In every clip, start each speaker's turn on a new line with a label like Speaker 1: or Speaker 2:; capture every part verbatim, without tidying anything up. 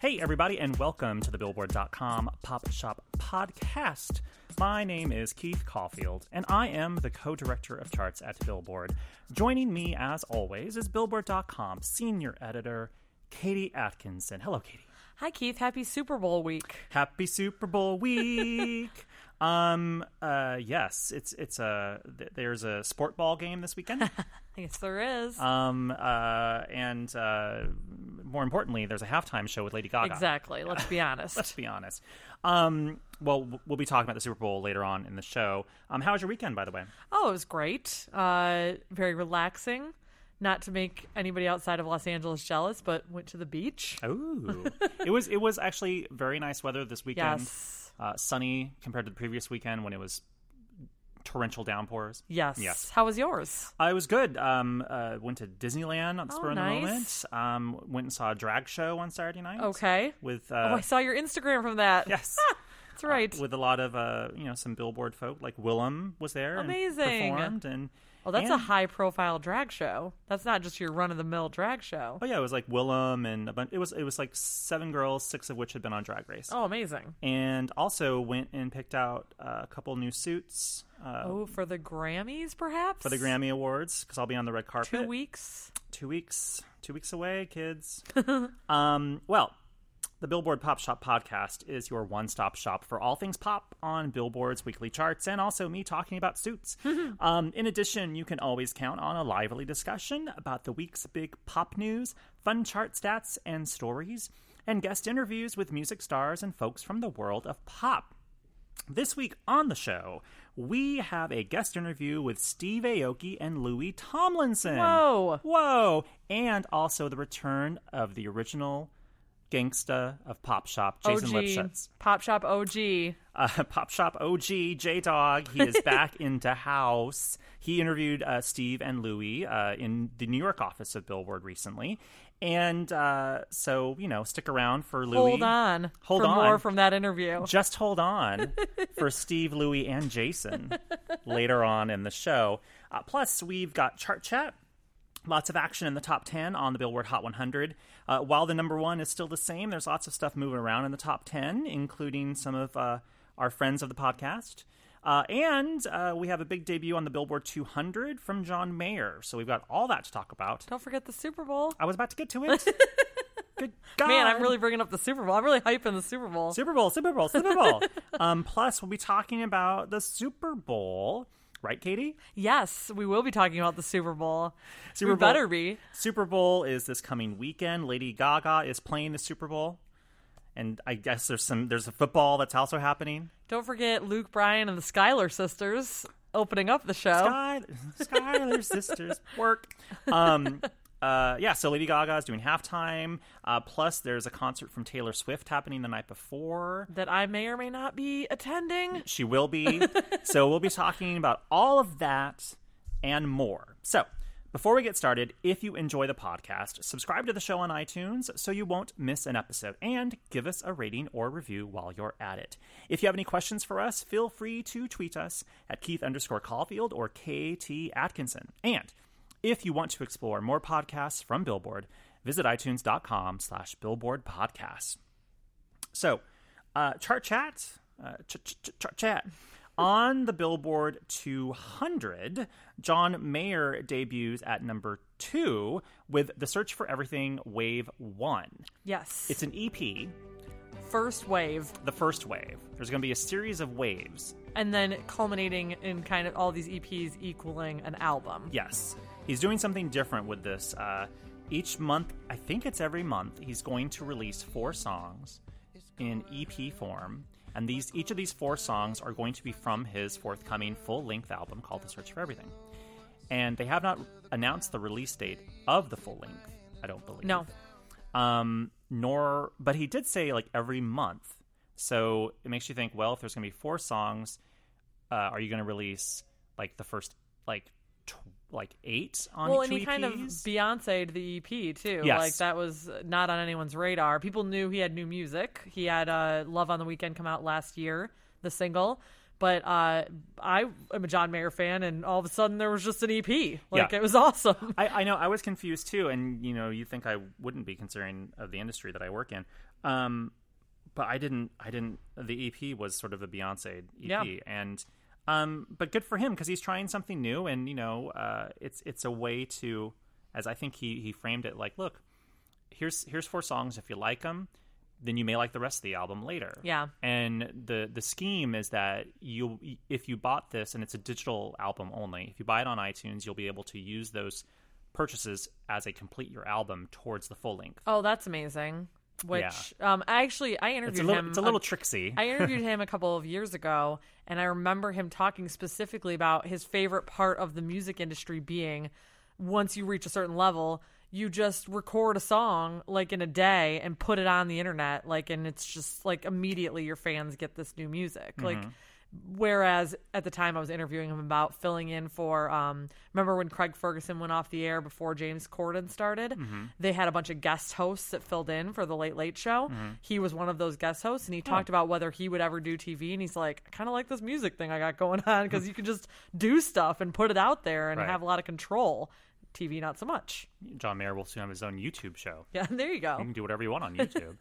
Speaker 1: Hey, everybody, and welcome to the Billboard dot com Pop Shop Podcast. My name is Keith Caulfield, and I am the co-director of charts at Billboard. Joining me, as always, is Billboard dot com senior editor, Katie Atkinson. Hello, Katie.
Speaker 2: Hi, Keith. Happy Super Bowl week.
Speaker 1: Happy Super Bowl week. um. Uh. Yes. It's it's a. Th- there's a sport ball game this weekend.
Speaker 2: Yes, there is.
Speaker 1: Um. Uh. And uh. More importantly, there's a halftime show with Lady Gaga.
Speaker 2: Exactly. Let's be honest.
Speaker 1: Let's be honest. Um. Well, we'll be talking about the Super Bowl later on in the show. Um. How was your weekend, by the way?
Speaker 2: Oh, it was great. Uh. Very relaxing. Not to make anybody outside of Los Angeles jealous, but went to the beach.
Speaker 1: Ooh. it was. It was actually very nice weather this weekend.
Speaker 2: Yes.
Speaker 1: Uh, sunny compared to the previous weekend when it was torrential downpours.
Speaker 2: Yes.
Speaker 1: Yes.
Speaker 2: How was yours?
Speaker 1: I was good. Um, uh, went to Disneyland on the
Speaker 2: Oh,
Speaker 1: spur of the
Speaker 2: nice.
Speaker 1: moment. Um, went and saw a drag show on Saturday night.
Speaker 2: Okay.
Speaker 1: With uh,
Speaker 2: oh, I saw your Instagram from that.
Speaker 1: yes,
Speaker 2: That's right.
Speaker 1: uh, with a lot of uh, you know, some Billboard folk. Like Willem was there.
Speaker 2: Amazing.
Speaker 1: And performed and.
Speaker 2: Oh, that's
Speaker 1: and,
Speaker 2: a high-profile drag show. That's not just your run-of-the-mill drag show.
Speaker 1: Oh yeah, it was like Willem and a bunch. It was it was like seven girls, six of which had been on Drag Race.
Speaker 2: Oh, amazing.
Speaker 1: And also went and picked out uh, a couple new suits. Uh,
Speaker 2: Oh, for the Grammys, perhaps?
Speaker 1: for the Grammy Awards, because I'll be on the red carpet.
Speaker 2: Two weeks.
Speaker 1: Two weeks. Two weeks away, kids. um, well, the Billboard Pop Shop Podcast is your one-stop shop for all things pop on Billboard's weekly charts, and also me talking about suits. um, in addition, you can always count on a lively discussion about the week's big pop news, fun chart stats and stories, and guest interviews with music stars and folks from the world of pop. This week on the show, we have a guest interview with Steve Aoki and Louis Tomlinson.
Speaker 2: Whoa.
Speaker 1: Whoa. And also the return of the original gangsta of Pop Shop, Jason
Speaker 2: O G.
Speaker 1: Lipschitz.
Speaker 2: Pop Shop O G.
Speaker 1: Uh, Pop Shop O G, J-Dog. He is back into house. He interviewed uh, Steve and Louis uh, in the New York office of Billboard recently. And uh, so, you know, stick around for Louis.
Speaker 2: Hold on.
Speaker 1: Hold
Speaker 2: for
Speaker 1: on.
Speaker 2: more from that interview.
Speaker 1: Just hold on for Steve, Louis, and Jason later on in the show. Uh, plus, we've got Chart Chat. Lots of action in the top ten on the Billboard Hot one hundred. Uh, while the number one is still the same, there's lots of stuff moving around in the top ten, including some of uh, our friends of the podcast. Uh, and uh, we have a big debut on the Billboard two hundred from John Mayer. So we've got all that to talk about.
Speaker 2: Don't forget the Super Bowl.
Speaker 1: I was about to get to it. Good God.
Speaker 2: Man, I'm really bringing up the Super Bowl. I'm really hyping the Super Bowl.
Speaker 1: Super Bowl, Super Bowl, Super Bowl. um, plus, we'll be talking about the Super Bowl. Right, Katie?
Speaker 2: Yes, we will be talking about the Super Bowl.
Speaker 1: Super
Speaker 2: we
Speaker 1: Bowl.
Speaker 2: better be.
Speaker 1: Super Bowl is this coming weekend. Lady Gaga is playing the Super Bowl. And I guess there's some there's a football that's also happening.
Speaker 2: Don't forget Luke Bryan and the Schuyler sisters opening up the show.
Speaker 1: Sky, Schuyler sisters work. Um, uh, yeah, so Lady Gaga is doing halftime. Uh, plus, there's a concert from Taylor Swift happening the night before.
Speaker 2: That I may or may not be attending.
Speaker 1: She will be. So we'll be talking about all of that and more. So before we get started, if you enjoy the podcast, subscribe to the show on iTunes so you won't miss an episode, and give us a rating or review while you're at it. If you have any questions for us, feel free to tweet us at Keith underscore Caulfield or K T Atkinson. And if you want to explore more podcasts from Billboard, visit itunes.com slash Billboard Podcasts. So, uh, chart chat, uh, ch- ch- ch- chart chat. On the Billboard two hundred, John Mayer debuts at number two with The Search for Everything Wave one.
Speaker 2: Yes.
Speaker 1: It's an E P.
Speaker 2: First wave.
Speaker 1: The first wave. There's going to be a series of waves.
Speaker 2: And then culminating in kind of all these E Ps equaling an album.
Speaker 1: Yes. He's doing something different with this. Uh, each month, I think it's every month, he's going to release four songs in E P form. And these each of these four songs are going to be from his forthcoming full-length album called The Search for Everything. And they have not announced the release date of the full-length, I don't believe.
Speaker 2: No.
Speaker 1: Um, nor, but he did say, like, every month. So it makes you think, well, if there's going to be four songs, uh, are you going to release, like, the first, like, tw- like eight on
Speaker 2: well,
Speaker 1: each
Speaker 2: and he
Speaker 1: E Ps?
Speaker 2: kind of Beyonce'd the E P too.
Speaker 1: Yes.
Speaker 2: Like that was not on anyone's radar. People knew he had new music. He had uh, "Love on the Weekend" come out last year, the single, But uh, I am a John Mayer fan, and all of a sudden there was just an E P. Like,
Speaker 1: Yeah.
Speaker 2: it was awesome.
Speaker 1: I, I know I was confused too, and you know, you think I wouldn't be considering of the industry that I work in, um, but I didn't. I didn't. The E P was sort of a Beyonce E P,
Speaker 2: Yeah.
Speaker 1: and um, but good for him because he's trying something new, and you know, uh, it's it's a way to, as I think he he framed it, like, look, here's here's four songs. If you like them, then you may like the rest of the album later.
Speaker 2: Yeah.
Speaker 1: And the the scheme is that you if you bought this and it's a digital album only, if you buy it on iTunes, you'll be able to use those purchases as a complete your album towards the full length.
Speaker 2: Oh, that's amazing. Which, um, I actually, I interviewed
Speaker 1: It's a little,
Speaker 2: him.
Speaker 1: it's a little tricksy.
Speaker 2: I interviewed him a couple of years ago, and I remember him talking specifically about his favorite part of the music industry being once you reach a certain level, you just record a song like in a day and put it on the internet, like, and it's just like immediately your fans get this new music.
Speaker 1: Mm-hmm.
Speaker 2: Like, whereas at the time I was interviewing him about filling in for, um, remember when Craig Ferguson went off the air before James Corden started?
Speaker 1: Mm-hmm.
Speaker 2: They had a bunch of guest hosts that filled in for the Late Late Show.
Speaker 1: Mm-hmm.
Speaker 2: He was one of those guest hosts, and he talked about whether he would ever do T V, and he's like, I kind of like this music thing I got going on because you can just do stuff and put it out there and
Speaker 1: Right.
Speaker 2: have a lot of control. T V, not so much.
Speaker 1: John Mayer will soon have his own YouTube show.
Speaker 2: Yeah, there you
Speaker 1: You
Speaker 2: go.
Speaker 1: can do whatever you want on YouTube.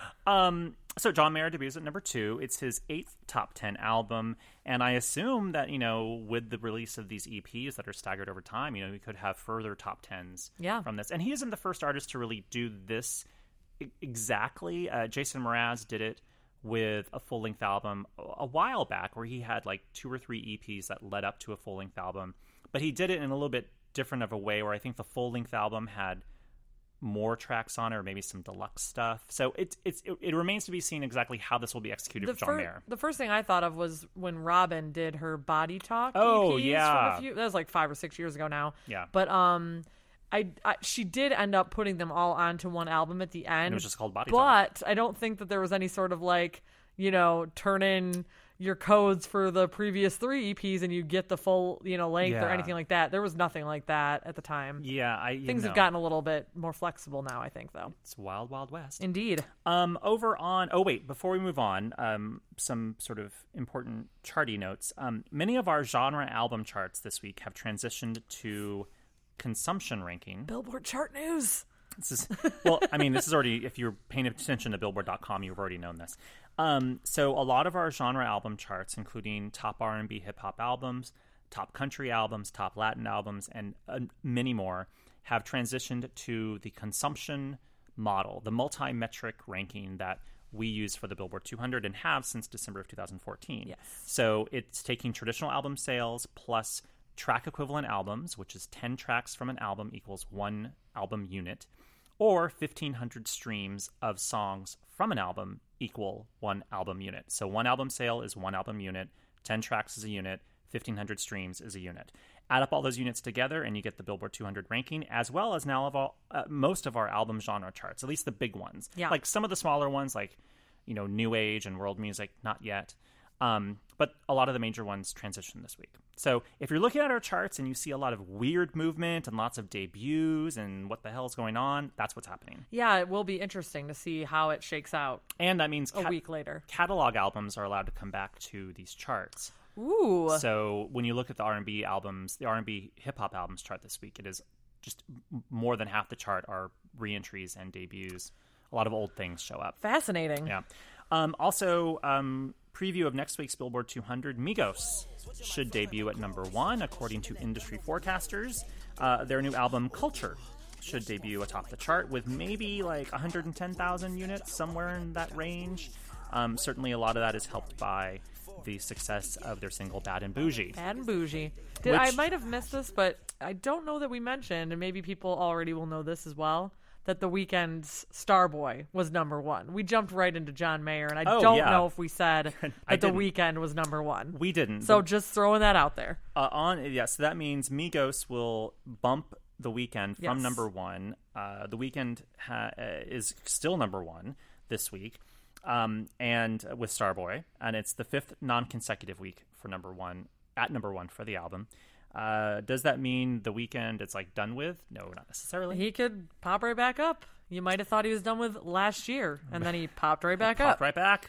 Speaker 1: um, so John Mayer debuts at number two. It's his eighth top ten album, and I assume that, you know, with the release of these E Ps that are staggered over time, you know, we could have further top tens
Speaker 2: Yeah.
Speaker 1: from this. And he isn't the first artist to really do this e- exactly. Uh, Jason Mraz did it with a full-length album a a while back, where he had like two or three E Ps that led up to a full-length album, but he did it in a little bit different of a way, where I think the full-length album had more tracks on it, or maybe some deluxe stuff. So it, it's it, it remains to be seen exactly how this will be executed
Speaker 2: The,
Speaker 1: for John
Speaker 2: fir-
Speaker 1: Mayer.
Speaker 2: the first thing I thought of was when Robin did her Body Talk.
Speaker 1: Oh,
Speaker 2: E Ps
Speaker 1: yeah.
Speaker 2: from a few, that was like five or six years ago now.
Speaker 1: Yeah.
Speaker 2: But um, I, I she did end up putting them all onto one album at the end.
Speaker 1: And it was just called Body Talk.
Speaker 2: But I don't think that there was any sort of like, you know, turn in your codes for the previous three E Ps and you get the full, you know, length or
Speaker 1: Yeah.
Speaker 2: anything like that. There was nothing like that at the time.
Speaker 1: Yeah, I you
Speaker 2: Things
Speaker 1: know,
Speaker 2: have gotten a little bit more flexible now, I think, though.
Speaker 1: It's wild, wild west.
Speaker 2: Indeed.
Speaker 1: Um, over on, oh wait, before we move on, um, some sort of important charty notes. Um, many of our genre album charts this week have transitioned to consumption ranking.
Speaker 2: Billboard chart news.
Speaker 1: This is, well, I mean, this is already, if you're paying attention to billboard dot com, you've already known this. Um, so a lot of our genre album charts, including top R and B hip hop albums, top country albums, top Latin albums, and uh, many more, have transitioned to the consumption model, the multi-metric ranking that we use for the Billboard two hundred and have since December of two thousand fourteen.
Speaker 2: Yes.
Speaker 1: So it's taking traditional album sales plus track equivalent albums, which is ten tracks from an album equals one album unit, or fifteen hundred streams of songs from an album equal one album unit. So one album sale is one album unit, ten tracks is a unit, fifteen hundred streams is a unit. Add up all those units together and you get the Billboard two hundred ranking, as well as now of all, uh, most of our album genre charts, at least the big ones.
Speaker 2: Yeah.
Speaker 1: Like some of the smaller ones, like, you know, New Age and World Music, not yet. Um, but a lot of the major ones transition this week. So if you're looking at our charts and you see a lot of weird movement and lots of debuts and what the hell is going on, that's what's happening.
Speaker 2: Yeah, it will be interesting to see how it shakes out
Speaker 1: And that means
Speaker 2: a
Speaker 1: ca-
Speaker 2: week later.
Speaker 1: catalog albums are allowed to come back to these charts.
Speaker 2: Ooh.
Speaker 1: So when you look at the R and B albums, the R and B hip hop albums chart this week, it is just m- more than half the chart are reentries and debuts. A lot of old things show up.
Speaker 2: Fascinating.
Speaker 1: Yeah. Um, also, um, preview of next week's Billboard two hundred, Migos should debut at number one, according to industry forecasters. Uh, their new album, Culture, should debut atop the chart with maybe like one hundred ten thousand units, somewhere in that range. Um, certainly a lot of that is helped by the success of their single Bad and Bougie.
Speaker 2: Bad and Bougie. Did,
Speaker 1: Which-
Speaker 2: I might have missed this, but I don't know that we mentioned, and maybe people already will know this as well, that The Weeknd's Starboy was number one. We jumped right into John Mayer, and I
Speaker 1: Oh,
Speaker 2: don't
Speaker 1: yeah.
Speaker 2: know if we said
Speaker 1: I
Speaker 2: that The
Speaker 1: didn't.
Speaker 2: Weeknd was number one.
Speaker 1: We didn't.
Speaker 2: So just throwing that out there.
Speaker 1: Uh, on yeah, so that means Migos will bump The Weeknd from
Speaker 2: Yes.
Speaker 1: number one. Uh, the Weeknd ha- uh, is still number one this week, um, and uh, with Starboy, and it's the fifth non-consecutive week for number one at number one for the album. Uh, does that mean The Weeknd it's like done with? No, not necessarily.
Speaker 2: He could pop right back up. You might have thought he was done with last year, and then he popped right back up.
Speaker 1: Popped right back.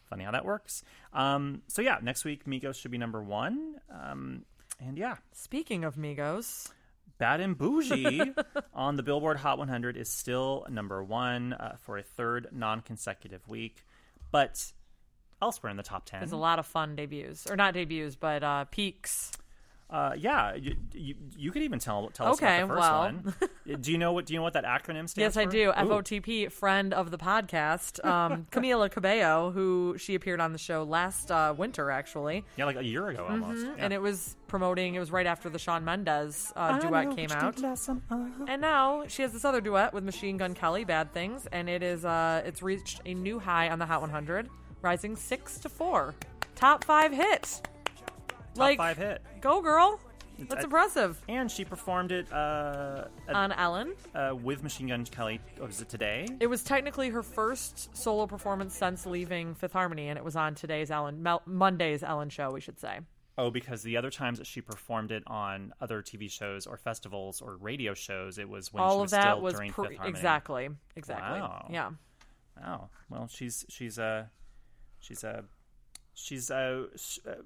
Speaker 1: Funny how that works. Um, so yeah, next week Migos should be number one. Um, and yeah.
Speaker 2: Speaking of Migos,
Speaker 1: Bad and Bougie on the Billboard Hot one hundred is still number one uh, for a third non-consecutive week. But elsewhere in the top ten,
Speaker 2: there's a lot of fun debuts, or not debuts, but uh, peaks.
Speaker 1: Uh, yeah, you, you you could even tell tell us
Speaker 2: okay,
Speaker 1: about the first
Speaker 2: well.
Speaker 1: one. Do you know what do you know what that acronym stands
Speaker 2: yes,
Speaker 1: for?
Speaker 2: I do.
Speaker 1: Ooh.
Speaker 2: F O T P, friend of the podcast, um, Camila Cabello, who she appeared on the show last uh, winter, actually.
Speaker 1: Yeah, like a year ago almost.
Speaker 2: Mm-hmm.
Speaker 1: Yeah.
Speaker 2: And it was promoting. It was right after the Shawn Mendes uh, duet came out. And now she has this other duet with Machine Gun Kelly, Bad Things, and it is uh, it's reached a new high on the Hot one hundred, rising six to four, top five hit.
Speaker 1: Top
Speaker 2: like,
Speaker 1: five hit.
Speaker 2: Go girl. That's
Speaker 1: I-
Speaker 2: impressive.
Speaker 1: And she performed it uh, at,
Speaker 2: On Ellen.
Speaker 1: uh, with Machine Gun Kelly. oh, Was it today?
Speaker 2: It was technically her first solo performance since leaving Fifth Harmony, and it was on today's Ellen, Mel- Monday's Ellen show, we should say.
Speaker 1: Oh, because the other times that she performed it on other T V shows or festivals or radio shows, it was when
Speaker 2: All
Speaker 1: she
Speaker 2: of
Speaker 1: was
Speaker 2: that
Speaker 1: still
Speaker 2: was
Speaker 1: during
Speaker 2: pre-
Speaker 1: Fifth Harmony.
Speaker 2: exactly, exactly.
Speaker 1: Wow.
Speaker 2: Yeah.
Speaker 1: Wow. Well, she's she's uh she's uh she's uh, sh- uh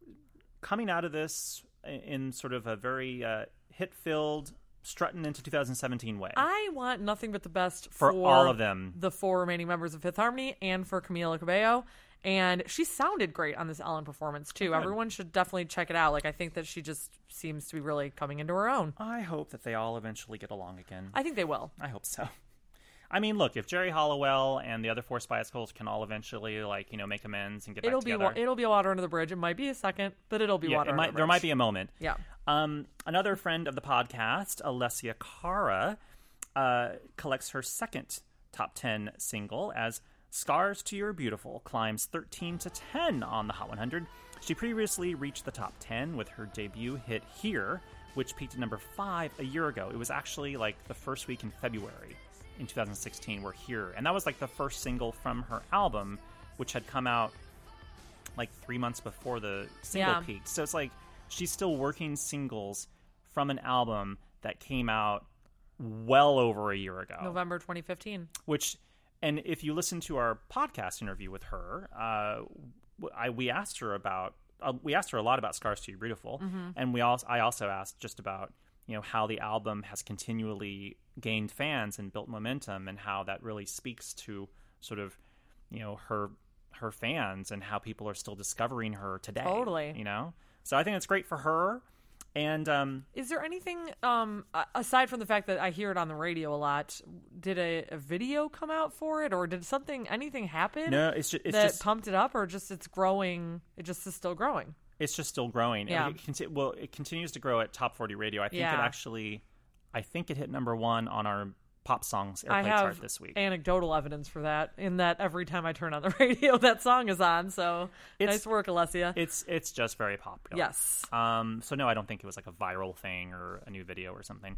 Speaker 1: coming out of this in sort of a very uh, hit-filled, strutting into two thousand seventeen way.
Speaker 2: I want nothing but the best
Speaker 1: For
Speaker 2: for,
Speaker 1: all of them.
Speaker 2: the four remaining members of Fifth Harmony, and for Camila Cabello. And she sounded great on this Ellen performance too.
Speaker 1: Good.
Speaker 2: Everyone should definitely check it out. Like, I think that she just seems to be really coming into her own.
Speaker 1: I hope that they all eventually get along again.
Speaker 2: I think they will.
Speaker 1: I hope so. I mean, look, if Jerry Halliwell and the other four Spice Girls can all eventually, like, you know, make amends and get
Speaker 2: It'll
Speaker 1: back
Speaker 2: be
Speaker 1: together.
Speaker 2: wa- it'll be water under the bridge. It might be a second, but it'll be
Speaker 1: yeah,
Speaker 2: water
Speaker 1: it
Speaker 2: under
Speaker 1: might,
Speaker 2: the bridge.
Speaker 1: there might be a moment.
Speaker 2: Yeah.
Speaker 1: Um, another friend of the podcast, Alessia Cara, uh, collects her second top ten single as Scars to Your Beautiful climbs thirteen to ten on the Hot one hundred. She previously reached the top ten with her debut hit Here, which peaked at number five a year ago. It was actually like the first week in February in two thousand sixteen were Here. And that was like the first single from her album, which had come out like three months before the single
Speaker 2: Yeah.
Speaker 1: peaked. So it's like she's still working singles from an album that came out well over a year ago.
Speaker 2: November twenty fifteen.
Speaker 1: Which, and if you listen to our podcast interview with her, uh, I, we asked her about, uh, we asked her a lot about Scars to Your Beautiful.
Speaker 2: Mm-hmm.
Speaker 1: And we also, I also asked just about, you know, how the album has continually gained fans and built momentum, and how that really speaks to sort of, you know, her her fans and how people are still discovering her today.
Speaker 2: Totally.
Speaker 1: You know? So I think it's great for her. And um,
Speaker 2: Is there anything, um, a- aside from the fact that I hear it on the radio a lot, did a, a video come out for it, or did something, anything happen
Speaker 1: no, it's just, it's
Speaker 2: that
Speaker 1: just
Speaker 2: pumped it up, or just it's growing, it just is still growing?
Speaker 1: it's just still growing.
Speaker 2: Yeah.
Speaker 1: It, conti- well, it continues to grow at Top forty Radio. I think
Speaker 2: Yeah.
Speaker 1: it actually, I think it hit number one on our pop songs
Speaker 2: I
Speaker 1: airplay
Speaker 2: have
Speaker 1: chart this week.
Speaker 2: anecdotal evidence for that, in that every time I turn on the radio, that song is on, so
Speaker 1: It's-
Speaker 2: nice work, Alessia.
Speaker 1: It's it's just very popular.
Speaker 2: Yes.
Speaker 1: Um. So no, I don't think it was like a viral thing or a new video or something.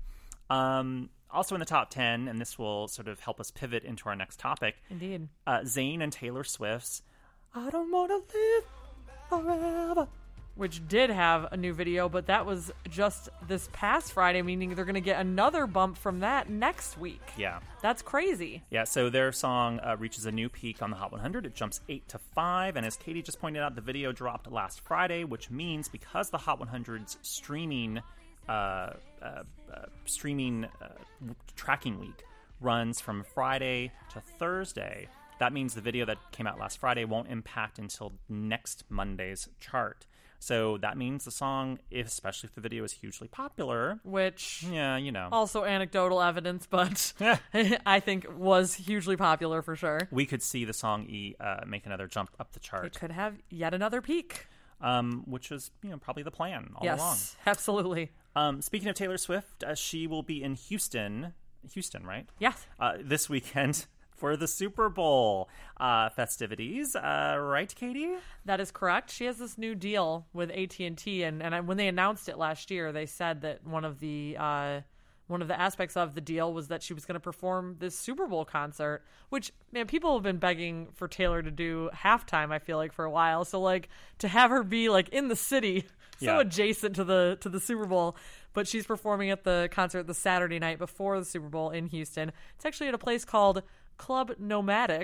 Speaker 1: Um. Also in the top ten, and this will sort of help us pivot into our next topic.
Speaker 2: Indeed.
Speaker 1: Uh, Zayn and Taylor Swift's "I Don't Wanna Live Forever."
Speaker 2: Which did have a new video, but that was just this past Friday, meaning they're going to get another bump from that next week.
Speaker 1: Yeah.
Speaker 2: That's crazy.
Speaker 1: Yeah, so their song uh, reaches a new peak on the Hot one hundred. It jumps eight to five, and as Katie just pointed out, the video dropped last Friday, which means because the Hot one hundred's streaming uh, uh, uh, streaming uh, tracking week runs from Friday to Thursday, that means the video that came out last Friday won't impact until next Monday's chart. So that means the song, if, especially if the video is hugely popular,
Speaker 2: Which,
Speaker 1: yeah, you know,
Speaker 2: also anecdotal evidence, but I think was hugely popular for sure.
Speaker 1: we could see the song E uh, make another jump up the
Speaker 2: It
Speaker 1: chart,
Speaker 2: could have yet another peak.
Speaker 1: um, which was, you know, probably the plan all
Speaker 2: yes,
Speaker 1: along.
Speaker 2: absolutely.
Speaker 1: Um, speaking of Taylor Swift, uh, she will be in Houston, Houston, right?
Speaker 2: Yes.
Speaker 1: Uh, this weekend for the Super Bowl uh, festivities, uh, right, Katie?
Speaker 2: That is correct. She has this new deal with A T and T, and and I, when they announced it last year, they said that one of the uh, one of the aspects of the deal was that she was going to perform this Super Bowl concert, which, man, people have been begging for Taylor to do halftime, I feel like, for a while. So, like, to have her be, like, in the city, so
Speaker 1: Yeah.
Speaker 2: adjacent to the to the Super Bowl, but she's performing at the concert the Saturday night before the Super Bowl in Houston. It's actually at a place called Club Nomadic,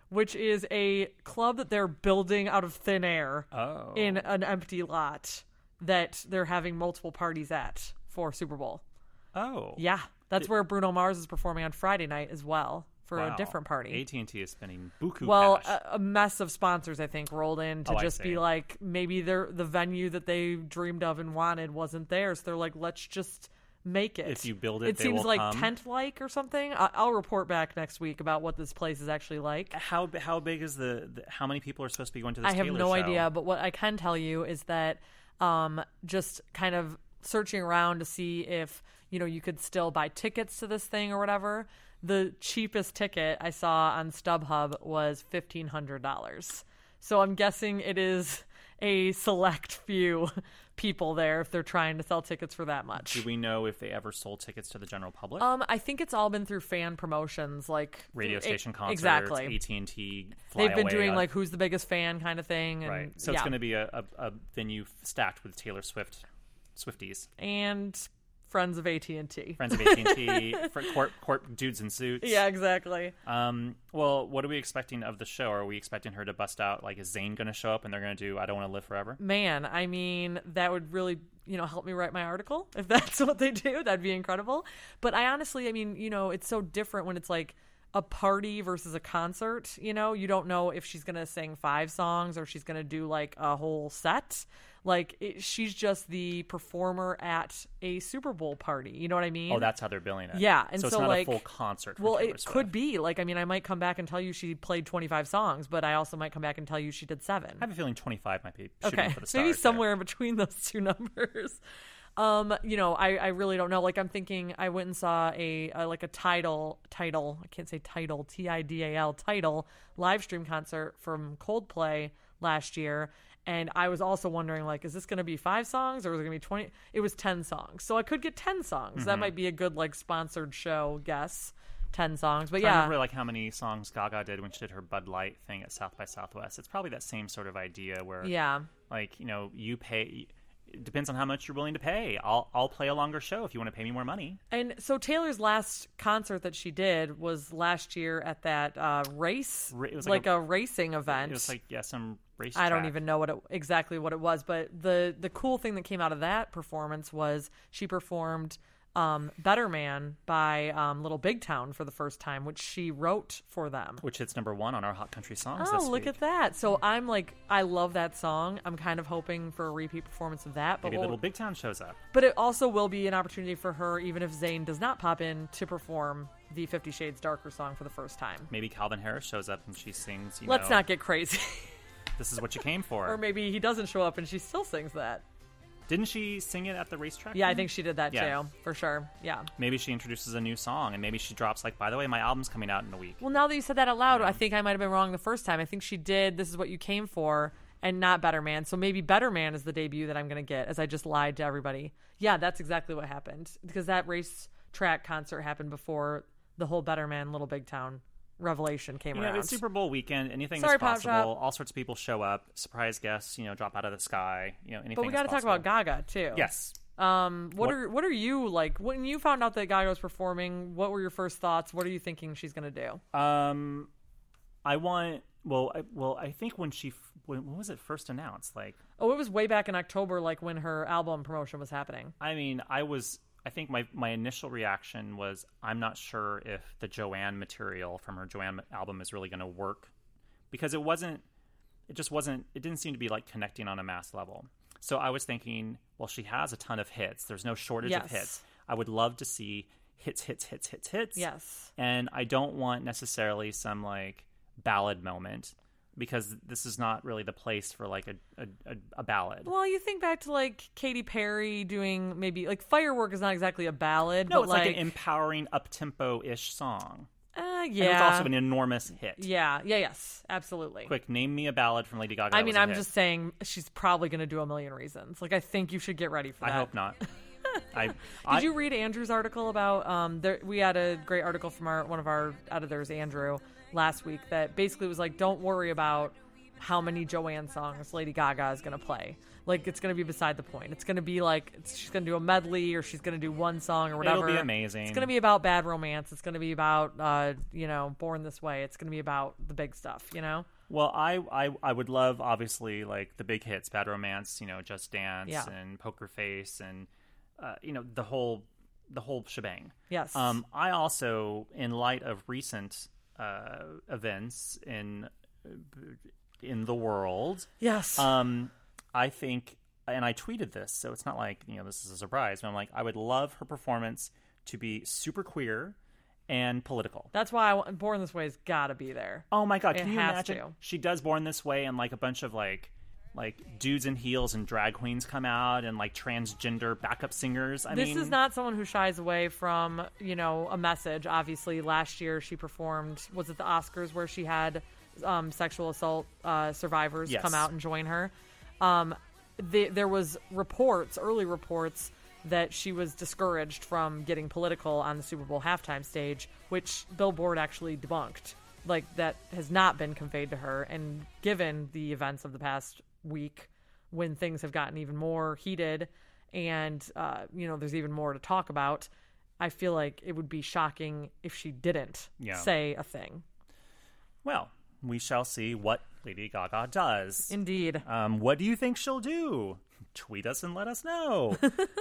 Speaker 2: which is a club that they're building out of thin air
Speaker 1: Oh.
Speaker 2: in an empty lot that they're having multiple parties at for Super Bowl.
Speaker 1: Oh.
Speaker 2: Yeah, that's
Speaker 1: It-
Speaker 2: where Bruno Mars is performing on Friday night as well for
Speaker 1: Wow.
Speaker 2: a different party.
Speaker 1: A T and T is spending buku
Speaker 2: Well,
Speaker 1: cash.
Speaker 2: a, a mess of sponsors, I think, rolled in to
Speaker 1: Oh, I
Speaker 2: just
Speaker 1: see.
Speaker 2: be like, maybe they're, the venue that they dreamed of and wanted wasn't theirs. They're like, let's just make it.
Speaker 1: If you build it,
Speaker 2: it
Speaker 1: they
Speaker 2: seems
Speaker 1: will
Speaker 2: like
Speaker 1: come.
Speaker 2: tent-like or something. I, I'll report back next week about what this place is actually like.
Speaker 1: How how big is the, the how many people are supposed to be going to this
Speaker 2: I have
Speaker 1: Taylor
Speaker 2: no
Speaker 1: show?
Speaker 2: idea, but what I can tell you is that um, just kind of searching around to see if you know you could still buy tickets to this thing or whatever. The cheapest ticket I saw on StubHub was fifteen hundred dollars. So I'm guessing it is a select few people there if they're trying to sell tickets for that much.
Speaker 1: Do we know if they ever sold tickets to the general public?
Speaker 2: Um, I think it's all been through fan promotions, like
Speaker 1: Radio
Speaker 2: it-
Speaker 1: station concerts,
Speaker 2: exactly.
Speaker 1: A T and T.
Speaker 2: They've been doing like who's the biggest fan kind of thing, and
Speaker 1: right. So
Speaker 2: yeah.
Speaker 1: it's going to be a, a, a venue stacked with Taylor Swift Swifties,
Speaker 2: and friends of A T and T.
Speaker 1: friends of A T and T, fr- corp, corp dudes in suits.
Speaker 2: Yeah, exactly.
Speaker 1: Um. Well, what are we expecting of the show? Are we expecting her to bust out? Like, is Zayn going to show up and they're going to do "I Don't Want to Live Forever"?
Speaker 2: Man, I mean, that would really, you know, help me write my article. If that's what they do, that'd be incredible. But I honestly, I mean, you know, it's so different when it's like a party versus a concert. You know, you don't know if she's going to sing five songs or she's going to do like a whole set. Like, it, she's just the performer at a Super Bowl party. You know what I mean?
Speaker 1: Oh, that's how they're billing it.
Speaker 2: Yeah, and
Speaker 1: so it's
Speaker 2: so,
Speaker 1: not
Speaker 2: like-
Speaker 1: a full concert. For
Speaker 2: Well,
Speaker 1: Taylor
Speaker 2: it
Speaker 1: Swift.
Speaker 2: could be. Like, I mean, I might come back and tell you she played twenty-five songs, but I also might come back and tell you she did seven.
Speaker 1: I have a feeling twenty-five might be shooting
Speaker 2: Okay,
Speaker 1: for the stars.
Speaker 2: maybe
Speaker 1: there.
Speaker 2: somewhere in between those two numbers. Um, you know, I, I really don't know. Like, I'm thinking I went and saw a, a like a title title. I can't say title T I D A L title live stream concert from Coldplay last year. And I was also wondering, like, is this going to be five songs or is it going to be twenty? It was ten songs. So I could get ten songs. That might be a good, like, sponsored show guess. ten songs. But
Speaker 1: I
Speaker 2: yeah.
Speaker 1: remember like how many songs Gaga did when she did her Bud Light thing at South by Southwest. It's probably that same sort of idea where,
Speaker 2: Yeah.
Speaker 1: like, you know, you pay. It depends on how much you're willing to pay. I'll I'll play a longer show if you want to pay me more money.
Speaker 2: And so Taylor's last concert that she did was last year at that uh, race,
Speaker 1: Ra- it was
Speaker 2: like,
Speaker 1: like
Speaker 2: a, racing event.
Speaker 1: It was like yeah, some race.
Speaker 2: I don't
Speaker 1: track.
Speaker 2: even know what it, exactly what it was, but the the cool thing that came out of that performance was she performed um, "Better Man" by um, Little Big Town for the first time, which she wrote for them.
Speaker 1: Which hits number one on our Hot Country Songs.
Speaker 2: Oh,
Speaker 1: this
Speaker 2: look
Speaker 1: week.
Speaker 2: at that! So I'm like, I love that song. I'm kind of hoping for a repeat performance of that. But
Speaker 1: Maybe
Speaker 2: we'll-
Speaker 1: Little Big Town shows up.
Speaker 2: But it also will be an opportunity for her, even if Zayn does not pop in, to perform the Fifty Shades Darker song for the first time.
Speaker 1: Maybe Calvin Harris shows up and she sings. You
Speaker 2: Let's
Speaker 1: know,
Speaker 2: not get crazy.
Speaker 1: This is what you came for.
Speaker 2: Or maybe he doesn't show up and she still sings that.
Speaker 1: Didn't she sing it at the racetrack?
Speaker 2: Yeah, I
Speaker 1: thing?
Speaker 2: think she did that
Speaker 1: Yeah.
Speaker 2: too, for sure. Yeah.
Speaker 1: Maybe she introduces a new song, and maybe she drops like, by the way, my album's coming out in a week.
Speaker 2: Well, now that you said that out loud, I think I might have been wrong the first time. I think she did This Is What You Came For and not Better Man. So maybe Better Man is the debut that I'm going to get, as I just lied to everybody. Yeah, that's exactly what happened. Because that racetrack concert happened before the whole Better Man, Little Big Town revelation came
Speaker 1: You know,
Speaker 2: around.
Speaker 1: it's Super Bowl weekend. Anything
Speaker 2: Sorry,
Speaker 1: is
Speaker 2: Pop
Speaker 1: possible.
Speaker 2: Shop.
Speaker 1: All sorts of people show up. Surprise guests, you know, drop out of the sky. You know, anything.
Speaker 2: But we
Speaker 1: got to
Speaker 2: talk about Gaga, too.
Speaker 1: Yes.
Speaker 2: Um, what,
Speaker 1: What-
Speaker 2: are what are you like when you found out that Gaga was performing? What were your first thoughts? What are you thinking she's going to do?
Speaker 1: Um, I want. Well, I, well, I think when she f- when, when was it first announced? Like,
Speaker 2: Oh, it was way back in October, like when her album promotion was happening.
Speaker 1: I mean, I was. I think my my initial reaction was, I'm not sure if the Joanne material from her Joanne album is really going to work, because it wasn't. It just wasn't. It didn't seem to be like connecting on a mass level. So I was thinking, well, she has a ton of hits. There's no shortage
Speaker 2: Yes.
Speaker 1: of hits. I would love to see hits, hits, hits, hits, hits.
Speaker 2: Yes.
Speaker 1: And I don't want necessarily some like ballad moment, because this is not really the place for like a a, a, a ballad.
Speaker 2: Well, you think back to like Katy Perry doing maybe like Firework is not exactly a ballad,
Speaker 1: No,
Speaker 2: but
Speaker 1: it's like, an empowering up tempo ish song.
Speaker 2: uh,
Speaker 1: And
Speaker 2: yeah,
Speaker 1: it was also an enormous hit.
Speaker 2: yeah, yeah, yes, absolutely.
Speaker 1: Quick, name me a ballad from Lady Gaga.
Speaker 2: I
Speaker 1: that
Speaker 2: mean,
Speaker 1: was a
Speaker 2: I'm
Speaker 1: hit.
Speaker 2: just saying she's probably going to do A Million Reasons. Like, I think you should get ready for
Speaker 1: I
Speaker 2: that.
Speaker 1: hope not. I,
Speaker 2: Did
Speaker 1: I,
Speaker 2: you read Andrew's article about? Um, there, we had a great article from our one of our editors, Andrew, last week that basically was like, don't worry about how many Joanne songs Lady Gaga is going to play. Like, it's going to be beside the point. It's going to be like, it's, she's going to do a medley, or she's going to do one song or whatever.
Speaker 1: It'll be amazing.
Speaker 2: It's going to be about Bad Romance. It's going to be about, uh, you know, Born This Way. It's going to be about the big stuff, you know?
Speaker 1: Well, I, I I would love, obviously, like, the big hits, Bad Romance, you know, Just Dance,
Speaker 2: Yeah.
Speaker 1: and Poker Face, and, uh, you know, the whole the whole shebang.
Speaker 2: Yes.
Speaker 1: Um, I also, in light of recent uh, events in in the world,
Speaker 2: Yes.
Speaker 1: um, I think, and I tweeted this, so it's not like, you know, this is a surprise, but I'm like, I would love her performance to be super queer and political.
Speaker 2: That's why I, want- Born This Way's got to be there.
Speaker 1: Oh my God,
Speaker 2: It
Speaker 1: can you
Speaker 2: has
Speaker 1: imagine?
Speaker 2: to.
Speaker 1: She does Born This Way, and like a bunch of like like dudes in heels and drag queens come out, and like transgender backup singers. I
Speaker 2: This
Speaker 1: mean,
Speaker 2: is not someone who shies away from, you know, a message. Obviously, last year she performed, was it the Oscars, where she had um, sexual assault uh, survivors
Speaker 1: Yes.
Speaker 2: come out and join her. Um, the, there was reports, early reports, that she was discouraged from getting political on the Super Bowl halftime stage, which Billboard actually debunked. Like, that has not been conveyed to her. And given the events of the past week, when things have gotten even more heated and, uh, you know, there's even more to talk about, I feel like it would be shocking if she didn't
Speaker 1: Yeah.
Speaker 2: say a thing.
Speaker 1: Well, we shall see what Lady Gaga does.
Speaker 2: Indeed.
Speaker 1: Um, what do you think she'll do? Tweet us and let us know.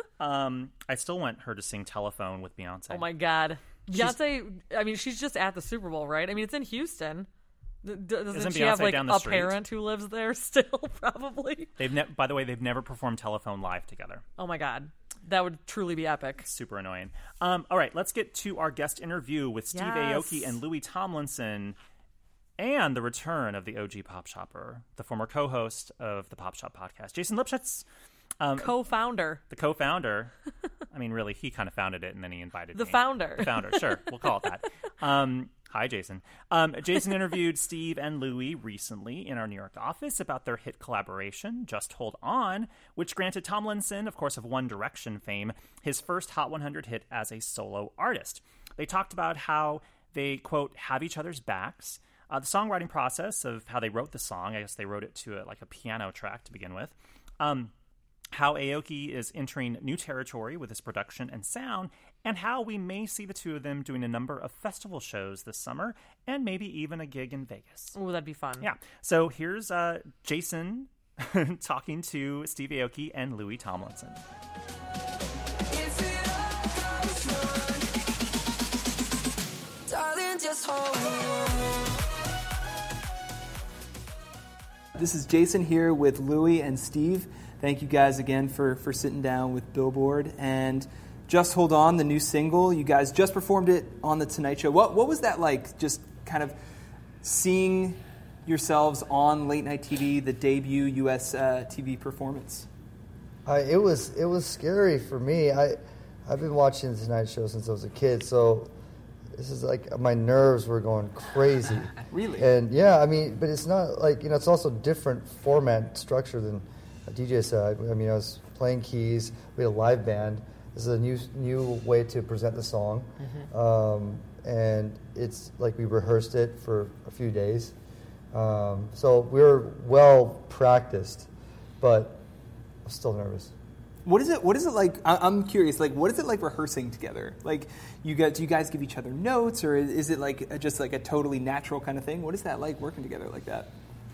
Speaker 1: um, I still want her to sing Telephone with Beyonce.
Speaker 2: Oh my God.
Speaker 1: She's-
Speaker 2: Beyonce, I mean, she's just at the Super Bowl, right? I mean, it's in Houston. D- doesn't
Speaker 1: Isn't
Speaker 2: she have
Speaker 1: Beyonce
Speaker 2: like
Speaker 1: down the
Speaker 2: a
Speaker 1: street?
Speaker 2: parent who lives there still? Probably.
Speaker 1: They've ne- by the way, they've never performed Telephone live together.
Speaker 2: Oh my God, that would truly be epic.
Speaker 1: Super annoying. Um, all right, let's get to our guest interview with Steve
Speaker 2: Yes.
Speaker 1: Aoki and Louis Tomlinson, and the return of the O G Pop Shopper, the former co-host of the Pop Shop podcast, Jason Lipschitz, um,
Speaker 2: Co-founder,
Speaker 1: the co-founder. I mean, really, he kind of founded it, and then he invited
Speaker 2: the
Speaker 1: me.
Speaker 2: founder.
Speaker 1: The founder, sure. We'll call it that. Um, hi, Jason. Um, Jason interviewed Steve and Louis recently in our New York office about their hit collaboration, Just Hold On, which granted Tomlinson, of course, of One Direction fame, his first Hot one hundred hit as a solo artist. They talked about how they, quote, have each other's backs, uh, the songwriting process of how they wrote the song. I guess they wrote it to a, like a piano track to begin with. Um, how Aoki is entering new territory with his production and sound, and how we may see the two of them doing a number of festival shows this summer, and maybe even a gig in Vegas.
Speaker 2: Oh, that'd be fun.
Speaker 1: Yeah. So here's uh, Jason talking to Steve Aoki and Louis Tomlinson.
Speaker 3: Darling, just hold on.
Speaker 4: This is Jason here with Louis and Steve. Thank you guys again for, for sitting down with Billboard. And Just Hold On, the new single, you guys just performed it on The Tonight Show. What what was that like, just kind of seeing yourselves on late night T V, the debut U S uh, T V performance?
Speaker 5: I, it was it was scary for me. I I've been watching The Tonight Show since I was a kid, so this is like my nerves were going crazy.
Speaker 4: Really?
Speaker 5: And yeah, I mean, but it's not like, you know, it's also different format structure than a D J set. I mean, I was playing keys. We had a live band. This is a new new way to present the song, mm-hmm. um, and it's like we rehearsed it for a few days. Um, so we were well practiced, but I'm still nervous.
Speaker 4: What is it? What is it like? I- I'm curious. Like, what is it like rehearsing together? Like, you guys, do you guys give each other notes, or is it like a, just like a totally natural kind of thing? What is that like working together like that?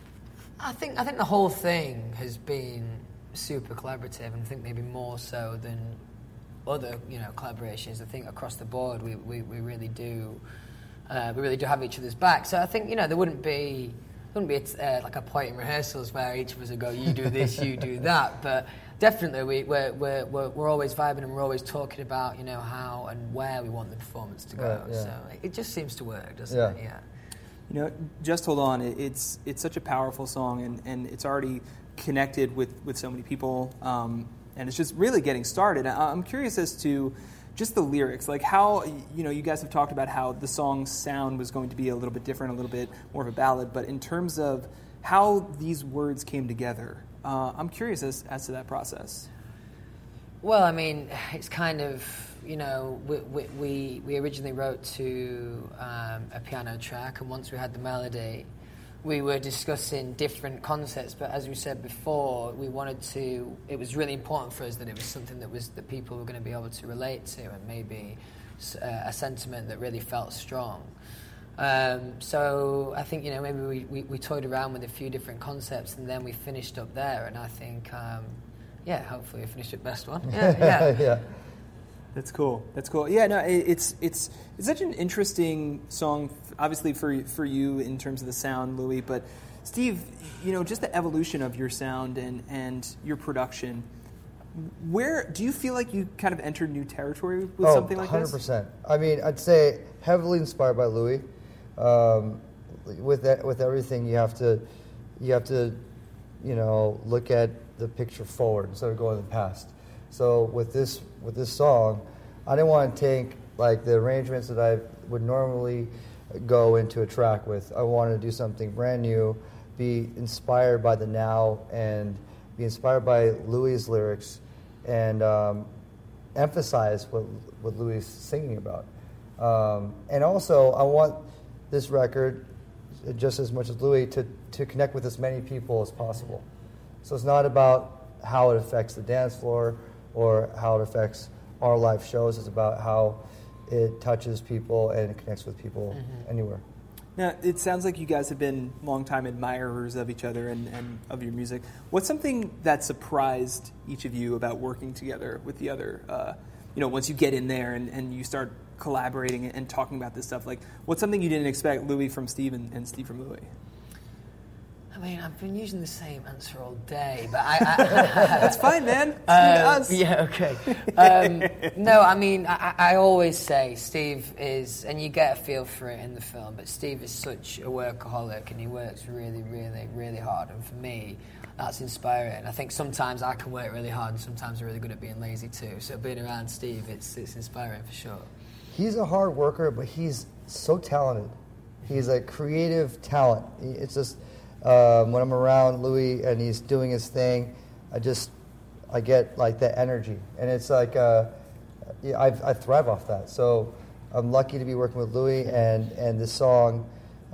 Speaker 3: I think I think the whole thing has been super collaborative, and I think maybe more so than other, you know, collaborations. I think across the board, we we, we really do uh, we really do have each other's back. So I think, you know, there wouldn't be there wouldn't be uh, like a point in rehearsals where each of us would go, you do this, you do that, but definitely we we're, we're we're we're always vibing, and we're always talking about, you know, how and where we want the performance to go.
Speaker 5: Right, yeah.
Speaker 3: So it just seems to work, doesn't
Speaker 5: Yeah.
Speaker 3: it? Yeah.
Speaker 4: You know, Just Hold On, it- it's it's such a powerful song, and, and it's already connected with, with so many people, um, and it's just really getting started. I- I'm curious as to just the lyrics, like how, you know, you guys have talked about how the song's sound was going to be a little bit different, a little bit more of a ballad, but in terms of how these words came together, uh, I'm curious as, as to that process.
Speaker 3: Well, I mean, it's kind of, you know, we we, we originally wrote to um, a piano track, and once we had the melody, we were discussing different concepts, but as we said before, we wanted to, it was really important for us that it was something that was that people were going to be able to relate to, and maybe uh, a sentiment that really felt strong. Um, so I think, you know, maybe we, we, we toyed around with a few different concepts, and then we finished up there, and I think, um, yeah, hopefully we finished with the best one. Yeah, yeah.
Speaker 5: yeah.
Speaker 4: That's cool. That's cool. Yeah, no, it, it's it's it's such an interesting song, obviously for for you in terms of the sound, Louis. But Steve, you know, just the evolution of your sound and and your production. Where do you feel like you kind of entered new territory with
Speaker 5: oh,
Speaker 4: something like
Speaker 5: one hundred
Speaker 4: this?
Speaker 5: percent. I mean, I'd say heavily inspired by Louis. Um, with that, with everything, you have to you have to you know look at the picture forward instead of going to the past. So with this with this song, I didn't want to take like the arrangements that I would normally go into a track with. I wanted to do something brand new, be inspired by the now, and be inspired by Louis' lyrics, and um, emphasize what what Louis is singing about. Um, and also, I want this record, just as much as Louis, to to connect with as many people as possible. So it's not about how it affects the dance floor or how it affects our live shows. It's about how it touches people and it connects with people mm-hmm. anywhere.
Speaker 4: Now, it sounds like you guys have been longtime admirers of each other and, and of your music. What's something that surprised each of you about working together with the other? Uh, you know, once you get in there and, and you start collaborating and talking about this stuff, like what's something you didn't expect, Louis from Steve and, and Steve from Louis?
Speaker 3: I mean, I've been using the same answer all day, but I... I
Speaker 4: That's fine, man.
Speaker 3: Um, yeah, okay. Um, no, I mean, I, I always say Steve is, and you get a feel for it in the film, but Steve is such a workaholic, and he works really, really, really hard, and for me, that's inspiring. I think sometimes I can work really hard, and sometimes I'm really good at being lazy too, so being around Steve, it's, it's inspiring for sure.
Speaker 5: He's a hard worker, but he's so talented. He's a creative talent. It's just... Um, when I'm around Louis and he's doing his thing, I just, I get like that energy. And it's like, uh, yeah, I, I thrive off that. So I'm lucky to be working with Louis, and, and this song,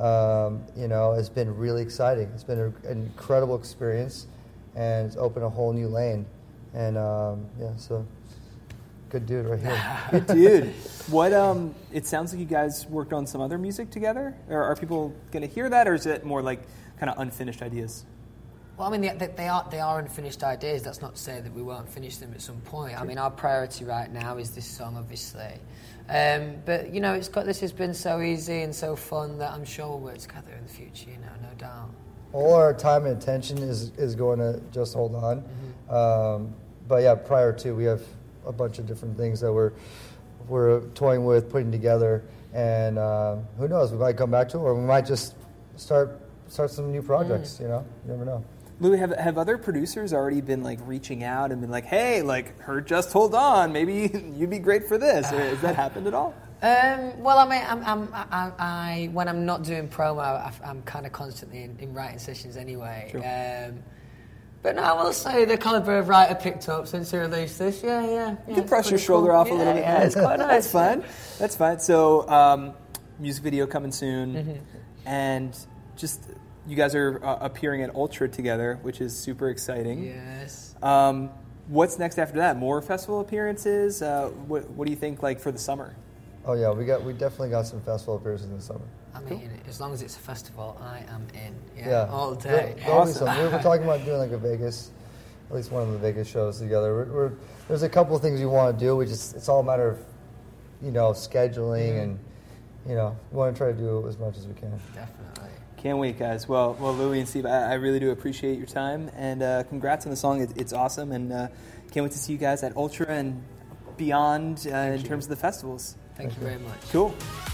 Speaker 5: um, you know, has been really exciting. It's been a, an incredible experience, and it's opened a whole new lane. And um, yeah, so good dude right here.
Speaker 4: Good dude. What, um, it sounds like you guys worked on some other music together? Or are people going to hear that, or is it more like kind of unfinished ideas?
Speaker 3: Well, I mean, they, they are they are unfinished ideas. That's not to say that we won't finish them at some point. Sure. I mean, our priority right now is this song, obviously. Um, but, you know, it's got this has been so easy and so fun that I'm sure we'll work together in the future, you know, no doubt.
Speaker 5: All our time and attention is, is going to Just Hold On. Mm-hmm. Um, but, yeah, prior to, we have a bunch of different things that we're, we're toying with, putting together. And uh, who knows, we might come back to it, or we might just start... start some new projects, mm. you know? You never know.
Speaker 4: Louis, have have other producers already been, like, reaching out and been like, hey, like, heard Just Hold On, maybe you'd be great for this? Or has that happened at all?
Speaker 3: Um, well, I mean, I'm, I'm, I, I, when I'm not doing promo, I, I'm kind of constantly in, in writing sessions anyway.
Speaker 4: Sure.
Speaker 3: Um, but no, I will say the calibre of writer picked up since he released this. Yeah, yeah. yeah
Speaker 4: you can press your shoulder cool. off
Speaker 3: yeah,
Speaker 4: a little bit.
Speaker 3: Yeah, it's quite nice.
Speaker 4: That's fine. That's fine. So, um, music video coming soon. Mm-hmm. And... just you guys are uh, appearing at Ultra together, which is super exciting.
Speaker 3: Yes.
Speaker 4: Um, what's next after that? More festival appearances? Uh, what, what do you think, like, for the summer?
Speaker 5: Oh yeah, we got we definitely got some festival appearances in the summer.
Speaker 3: I mean, cool. As long as it's a festival, I am in. Yeah,
Speaker 5: yeah.
Speaker 3: all day.
Speaker 5: There, awesome. We're, we're talking about doing like a Vegas, at least one of the Vegas shows together. We're, we're, there's a couple of things we want to do. We just it's all a matter of, you know, scheduling mm-hmm. and, you know, we want to try to do as much as we can.
Speaker 3: Definitely.
Speaker 4: Can't wait, guys. Well, well, Louis and Steve, I, I really do appreciate your time, and uh, congrats on the song. It, it's awesome, and uh, can't wait to see you guys at Ultra and beyond uh, in
Speaker 3: you.
Speaker 4: terms of the festivals.
Speaker 3: Thank, Thank you very much.
Speaker 4: Cool.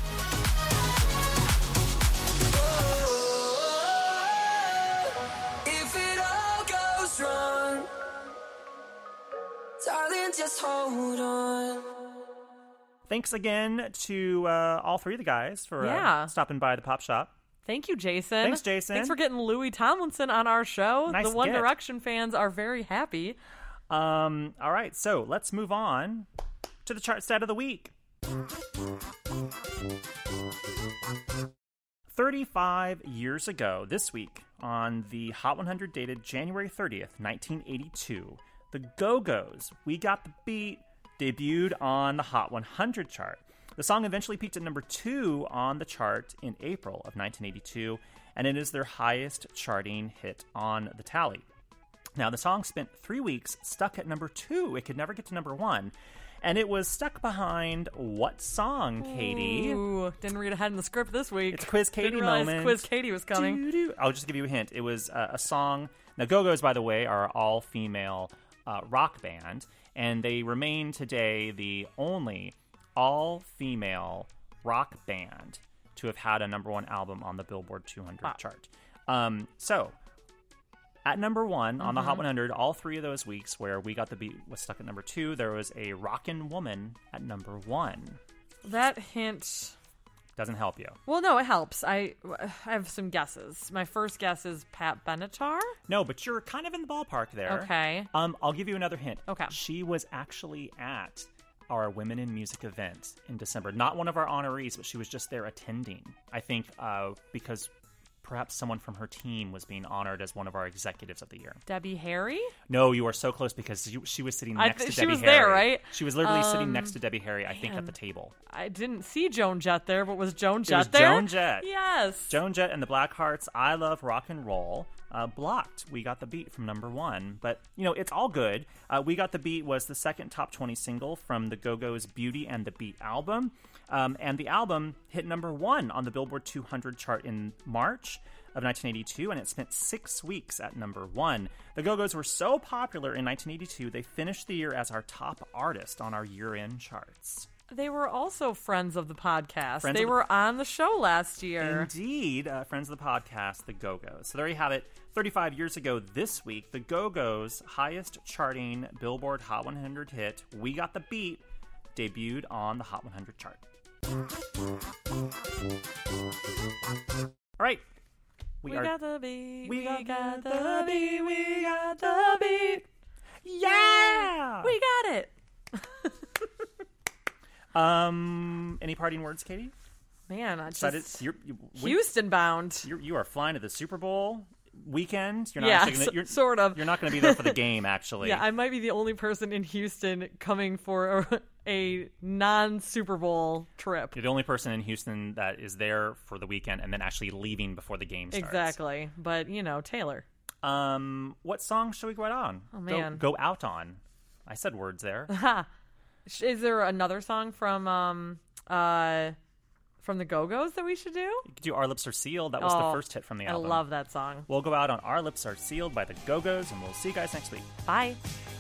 Speaker 6: If it all goes wrong, darling, just hold on.
Speaker 1: Thanks again to uh, all three of the guys for
Speaker 2: yeah.
Speaker 1: uh, stopping by the Pop Shop.
Speaker 2: Thank you, Jason.
Speaker 1: Thanks, Jason.
Speaker 2: Thanks for getting Louis Tomlinson on our show.
Speaker 1: Nice
Speaker 2: the One
Speaker 1: get.
Speaker 2: Direction fans are very happy.
Speaker 1: Um, all right, so let's move on to the chart stat of the week. thirty-five years ago this week, on the Hot one hundred dated January thirtieth, nineteen eighty-two, the Go-Go's We Got the Beat debuted on the Hot one hundred chart. The song eventually peaked at number two on the chart in April of nineteen eighty-two, and it is their highest charting hit on the tally. Now, the song spent three weeks stuck at number two. It could never get to number one. And it was stuck behind what song, Katie?
Speaker 2: Ooh, didn't read ahead in the script this week.
Speaker 1: It's Quiz Katie
Speaker 2: didn't realize
Speaker 1: moment.
Speaker 2: Quiz Katie was coming.
Speaker 1: Doo-doo. I'll just give you a hint. It was uh, a song. Now, Go-Go's, by the way, are an all-female uh, rock band, and they remain today the only all-female rock band to have had a number one album on the Billboard two hundred
Speaker 2: Wow.
Speaker 1: chart. Um, so, at number one on the
Speaker 2: Mm-hmm.
Speaker 1: Hot one hundred, all three of those weeks where We Got the Beat was stuck at number two, there was a Rockin' Woman at number one.
Speaker 2: That hint.
Speaker 1: Doesn't help you.
Speaker 2: Well, no, it helps. I, I have some guesses. My first guess is Pat Benatar.
Speaker 1: No, but you're kind of in the ballpark there.
Speaker 2: Okay.
Speaker 1: Um, I'll give you another hint.
Speaker 2: Okay.
Speaker 1: She was actually at our Women in Music event in December. Not one of our honorees, but she was just there attending. I think uh, because perhaps someone from her team was being honored as one of our executives of the year.
Speaker 2: Debbie Harry?
Speaker 1: No, you are so close because you, she was sitting
Speaker 2: I
Speaker 1: next
Speaker 2: th-
Speaker 1: to
Speaker 2: she
Speaker 1: Debbie
Speaker 2: was
Speaker 1: Harry.
Speaker 2: there, right?
Speaker 1: She was literally sitting
Speaker 2: Um,
Speaker 1: next to Debbie Harry, I think, at
Speaker 2: man.
Speaker 1: the table.
Speaker 2: I didn't see Joan Jett there, but was Joan Jett
Speaker 1: was
Speaker 2: there?
Speaker 1: Joan Jett.
Speaker 2: Yes.
Speaker 1: Joan Jett and the Blackhearts, I Love Rock and Roll, uh, blocked We Got the Beat from number one. But, you know, it's all good. Uh, We Got the Beat was the second top twenty single from the Go-Go's Beauty and the Beat album. Um, and the album hit number one on the Billboard two hundred chart in March of nineteen eighty-two, and it spent six weeks at number one. The Go-Go's were so popular in nineteen eighty-two, they finished the year as our top artist on our year-end charts.
Speaker 2: They were also friends of the podcast.
Speaker 1: Friends
Speaker 2: they
Speaker 1: of the-
Speaker 2: were on the show last year.
Speaker 1: Indeed, uh, friends of the podcast, the Go-Go's. So there you have it. thirty-five years ago this week, the Go-Go's highest charting Billboard Hot one hundred hit, We Got the Beat, debuted on the Hot one hundred chart. All right. We,
Speaker 2: We
Speaker 1: are...
Speaker 2: got the beat.
Speaker 1: We got
Speaker 2: got
Speaker 1: the
Speaker 2: the
Speaker 1: beat,
Speaker 2: beat.
Speaker 1: we
Speaker 2: We got the beat.
Speaker 1: Yeah!
Speaker 2: We got it.
Speaker 1: Um, any parting words, Katie?
Speaker 2: Man, I
Speaker 1: Decided
Speaker 2: just
Speaker 1: you're, you, we-
Speaker 2: Houston bound.
Speaker 1: you're, you are flying to the Super Bowl weekend. You're not
Speaker 2: Yeah,
Speaker 1: actually gonna,
Speaker 2: s-
Speaker 1: you're,
Speaker 2: sort of.
Speaker 1: You're not going to be there for the game, actually.
Speaker 2: Yeah, I might be the only person in Houston coming for a, a non-Super Bowl trip.
Speaker 1: You're the only person in Houston that is there for the weekend and then actually leaving before the game starts.
Speaker 2: Exactly. But, you know, Taylor.
Speaker 1: Um, what song should we go out on?
Speaker 2: Oh, man.
Speaker 1: Go, go out on. I said words there.
Speaker 2: Is there another song from um uh from the Go-Go's that we should do?
Speaker 1: You could do Our Lips Are Sealed. That was the
Speaker 2: Oh,
Speaker 1: first hit from the
Speaker 2: I
Speaker 1: album.
Speaker 2: love that song.
Speaker 1: We'll go out on Our Lips Are Sealed by the Go-Go's, and we'll see you guys next week.
Speaker 2: Bye.